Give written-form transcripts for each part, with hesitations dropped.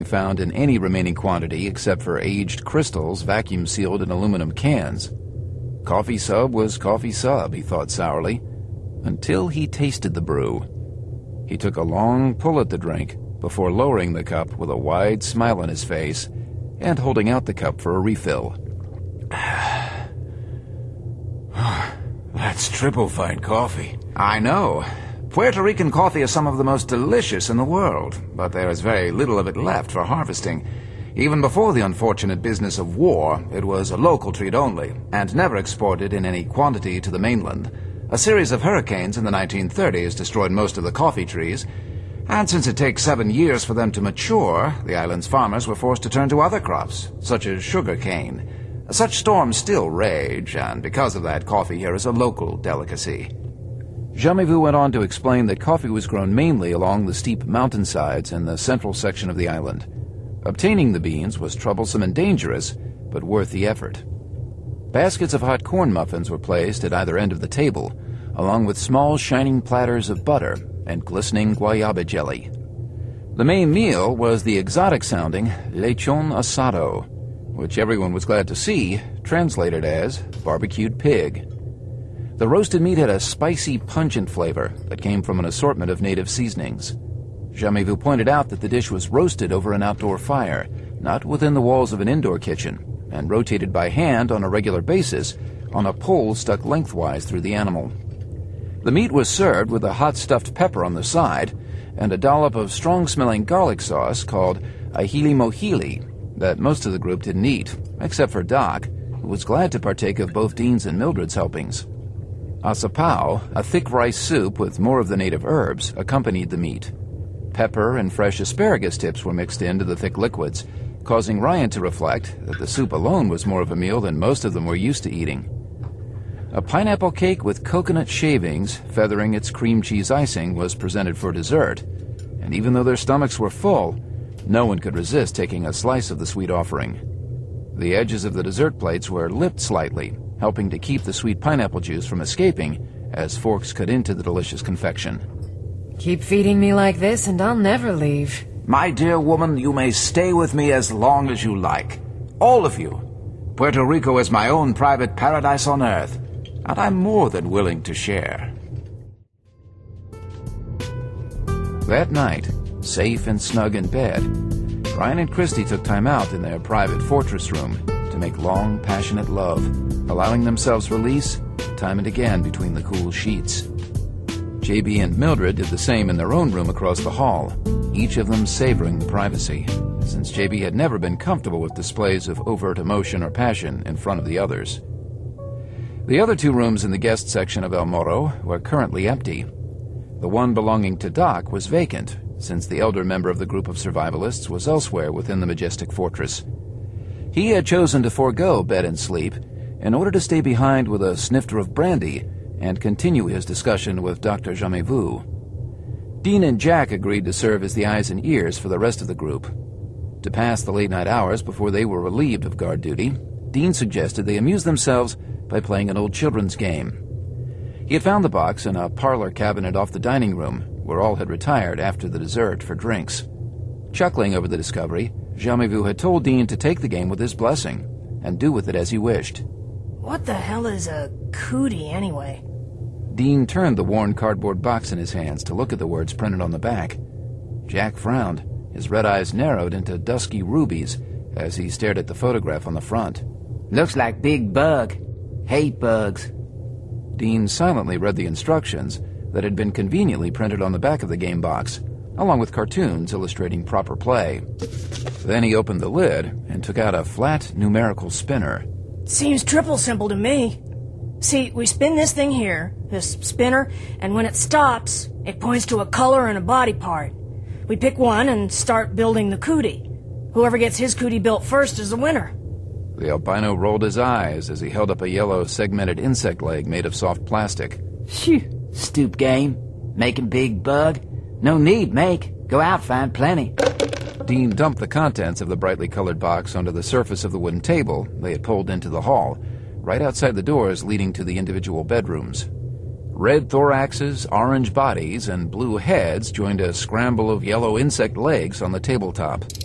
found in any remaining quantity except for aged crystals vacuum-sealed in aluminum cans. Coffee sub was coffee sub, he thought sourly, until he tasted the brew. He took a long pull at the drink before lowering the cup with a wide smile on his face and holding out the cup for a refill. That's triple fine coffee. I know. Puerto Rican coffee is some of the most delicious in the world, but there is very little of it left for harvesting. Even before the unfortunate business of war, it was a local treat only, and never exported in any quantity to the mainland. A series of hurricanes in the 1930s destroyed most of the coffee trees, and since it takes 7 years for them to mature, the island's farmers were forced to turn to other crops, such as sugar cane. Such storms still rage, and because of that, coffee here is a local delicacy. Jamais-vu went on to explain that coffee was grown mainly along the steep mountainsides in the central section of the island. Obtaining the beans was troublesome and dangerous, but worth the effort. Baskets of hot corn muffins were placed at either end of the table, along with small shining platters of butter and glistening guayaba jelly. The main meal was the exotic-sounding lechon asado, which everyone was glad to see, translated as barbecued pig. The roasted meat had a spicy, pungent flavor that came from an assortment of native seasonings. Jamais-vu pointed out that the dish was roasted over an outdoor fire, not within the walls of an indoor kitchen, and rotated by hand on a regular basis on a pole stuck lengthwise through the animal. The meat was served with a hot stuffed pepper on the side and a dollop of strong-smelling garlic sauce called ahili mohili that most of the group didn't eat, except for Doc, who was glad to partake of both Dean's and Mildred's helpings. Asapao, a thick rice soup with more of the native herbs, accompanied the meat. Pepper and fresh asparagus tips were mixed into the thick liquids, causing Ryan to reflect that the soup alone was more of a meal than most of them were used to eating. A pineapple cake with coconut shavings feathering its cream cheese icing was presented for dessert, and even though their stomachs were full, no one could resist taking a slice of the sweet offering. The edges of the dessert plates were lipped slightly, helping to keep the sweet pineapple juice from escaping as forks cut into the delicious confection. Keep feeding me like this and I'll never leave. My dear woman, you may stay with me as long as you like. All of you. Puerto Rico is my own private paradise on earth, and I'm more than willing to share. That night, safe and snug in bed, Ryan and Christy took time out in their private fortress room to make long, passionate love, allowing themselves release time and again between the cool sheets. JB and Mildred did the same in their own room across the hall, each of them savoring the privacy, since JB had never been comfortable with displays of overt emotion or passion in front of the others. The other two rooms in the guest section of El Morro were currently empty. The one belonging to Doc was vacant, since the elder member of the group of survivalists was elsewhere within the majestic fortress. He had chosen to forego bed and sleep in order to stay behind with a snifter of brandy and continue his discussion with Dr. Jamais-vu. Dean and Jack agreed to serve as the eyes and ears for the rest of the group. To pass the late-night hours before they were relieved of guard duty, Dean suggested they amuse themselves by playing an old children's game. He had found the box in a parlor cabinet off the dining room, where all had retired after the dessert for drinks. Chuckling over the discovery, Jamais-vu had told Dean to take the game with his blessing and do with it as he wished. What the hell is a cootie, anyway? Dean turned the worn cardboard box in his hands to look at the words printed on the back. Jack frowned, his red eyes narrowed into dusky rubies as he stared at the photograph on the front. Looks like big bug. Hate bugs. Dean silently read the instructions that had been conveniently printed on the back of the game box, along with cartoons illustrating proper play. Then he opened the lid and took out a flat numerical spinner. Seems triple simple to me. See, we spin this thing here, this spinner, and when it stops, it points to a color and a body part. We pick one and start building the cootie. Whoever gets his cootie built first is the winner. The albino rolled his eyes as he held up a yellow segmented insect leg made of soft plastic. Phew, stoop game. Making big bug. No need, make. Go out, find plenty. Dean dumped the contents of the brightly colored box onto the surface of the wooden table they had pulled into the hall, right outside the doors leading to the individual bedrooms. Red thoraxes, orange bodies, and blue heads joined a scramble of yellow insect legs on the tabletop.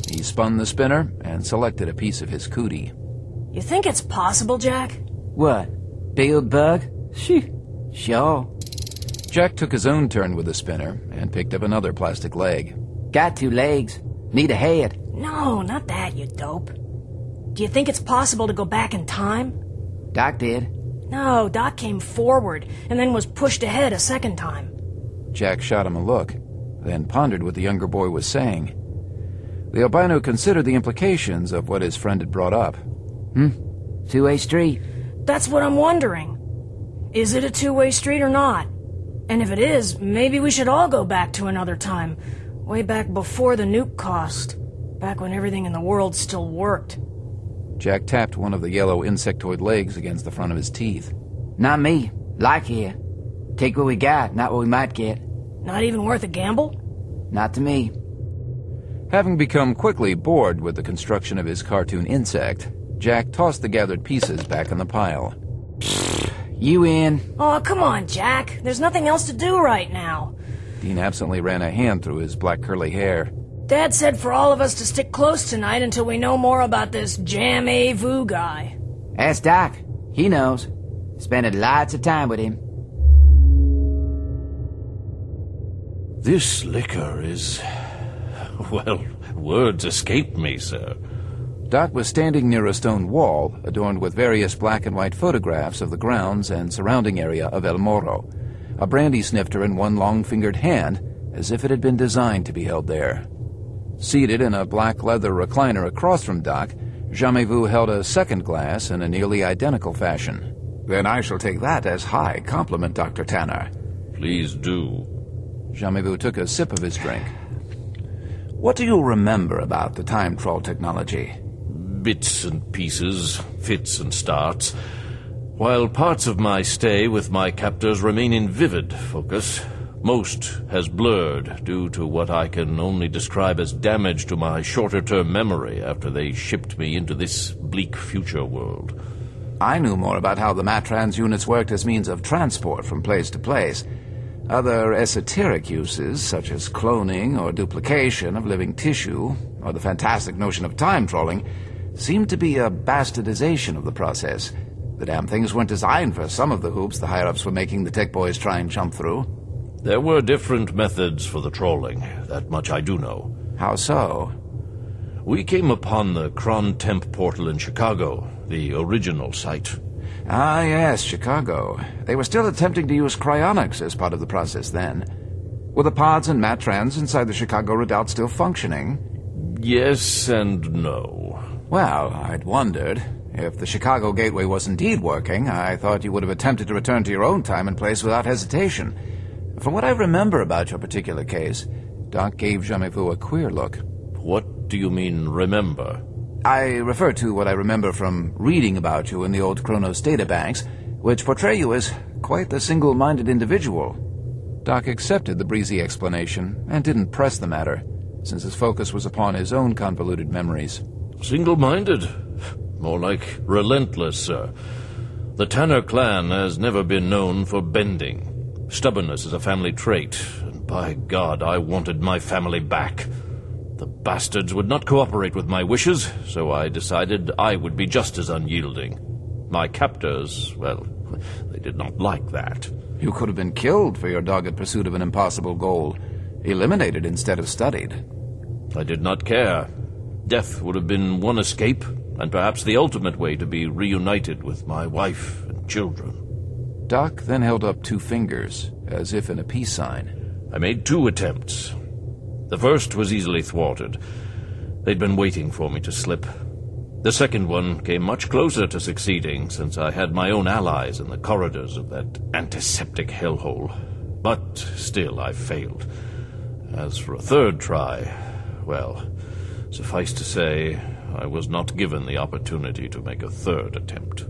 He spun the spinner and selected a piece of his cootie. You think it's possible, Jack? What? Build bug? Shoo. Sure. Jack took his own turn with the spinner and picked up another plastic leg. Got 2 legs. Need a head. No, not that, you dope. Do you think it's possible to go back in time? Doc did. No, Doc came forward and then was pushed ahead a second time. Jack shot him a look, then pondered what the younger boy was saying. The albino considered the implications of what his friend had brought up. 2-way street. That's what I'm wondering. Is it a two-way street or not? And if it is, maybe we should all go back to another time. Way back before the nuke cost. Back when everything in the world still worked. Jack tapped one of the yellow insectoid legs against the front of his teeth. Not me. Like here. Take what we got, not what we might get. Not even worth a gamble? Not to me. Having become quickly bored with the construction of his cartoon insect, Jack tossed the gathered pieces back in the pile. You in? Oh, come on, Jack. There's nothing else to do right now. Dean absently ran a hand through his black curly hair. Dad said for all of us to stick close tonight until we know more about this Jam-A-Vu guy. Ask Doc. He knows. Spending lots of time with him. This liquor is... well, words escape me, sir. Doc was standing near a stone wall adorned with various black and white photographs of the grounds and surrounding area of El Morro, a brandy snifter in one long-fingered hand, as if it had been designed to be held there. Seated in a black leather recliner across from Doc, Jam-A-Vu held a second glass in a nearly identical fashion. Then I shall take that as high compliment, Dr. Tanner. Please do. Jam-A-Vu took a sip of his drink. What do you remember about the time trawl technology? Bits and pieces, fits and starts, while parts of my stay with my captors remain in vivid focus. Most has blurred due to what I can only describe as damage to my shorter-term memory after they shipped me into this bleak future world. I knew more about how the Matrans units worked as means of transport from place to place. Other esoteric uses, such as cloning or duplication of living tissue, or the fantastic notion of time trolling, seemed to be a bastardization of the process. The damn things weren't designed for some of the hoops the higher-ups were making the tech boys try and jump through. There were different methods for the trolling, that much I do know. How so? We came upon the Kron Temp portal in Chicago, the original site. Ah, yes, Chicago. They were still attempting to use cryonics as part of the process then. Were the pods and Matrans inside the Chicago redoubt still functioning? Yes and no. Well, I'd wondered. If the Chicago Gateway was indeed working, I thought you would have attempted to return to your own time and place without hesitation. From what I remember about your particular case, Doc gave Jam-A-Vu a queer look. What do you mean, remember? I refer to what I remember from reading about you in the old Kronos databanks, which portray you as quite the single-minded individual. Doc accepted the breezy explanation and didn't press the matter, since his focus was upon his own convoluted memories. Single-minded? More like relentless, sir. The Tanner clan has never been known for bending. Stubbornness is a family trait, and by God, I wanted my family back. The bastards would not cooperate with my wishes, so I decided I would be just as unyielding. My captors, well, they did not like that. You could have been killed for your dogged pursuit of an impossible goal. Eliminated instead of studied. I did not care. Death would have been one escape, and perhaps the ultimate way to be reunited with my wife and children. Doc then held up 2 fingers, as if in a peace sign. I made 2 attempts. The first was easily thwarted. They'd been waiting for me to slip. The second one came much closer to succeeding, since I had my own allies in the corridors of that antiseptic hellhole. But still I failed. As for a third try, well, suffice to say, I was not given the opportunity to make a third attempt.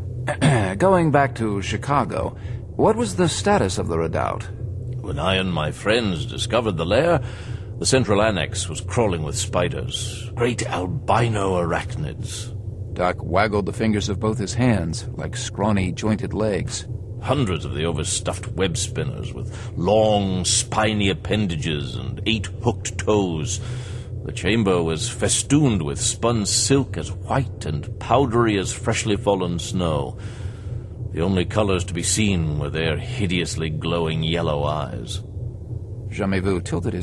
Going back to Chicago, what was the status of the redoubt? When I and my friends discovered the lair, the central annex was crawling with spiders, great albino arachnids. Doc waggled the fingers of both his hands, like scrawny, jointed legs. Hundreds of the overstuffed web spinners with long, spiny appendages and 8 hooked toes. The chamber was festooned with spun silk as white and powdery as freshly fallen snow. The only colors to be seen were their hideously glowing yellow eyes. Jamais Vu tilted his